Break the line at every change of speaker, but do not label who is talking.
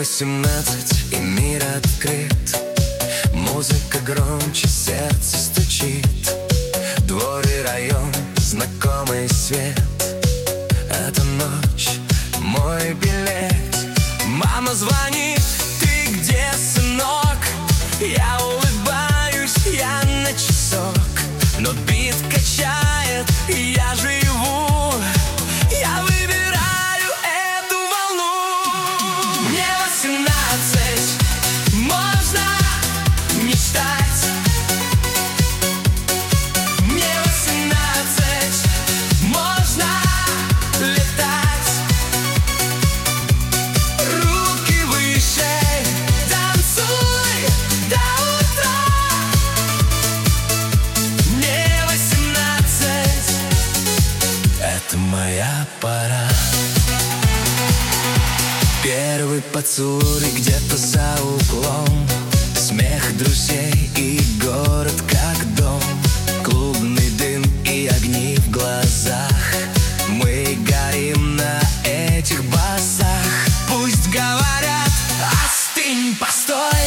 18 и мир открыт. Музыка громче, сердце стучит. Двор и район, знакомый свет. Эта ночь мой билет. Мама звонит: ты где, сынок? Я улыбаюсь, я на часок. Но бит качает, и я живу. Я выбираю эту волну. Мне 18, можно мечтать. Мне 18, можно летать. Руки выше, танцуй до утра. Мне 18, это моя пора. Первый поцелуй где-то за углом. Смех друзей и город как дом. Клубный дым и огни в глазах. Мы горим на этих басах. Пусть говорят: остынь, постой.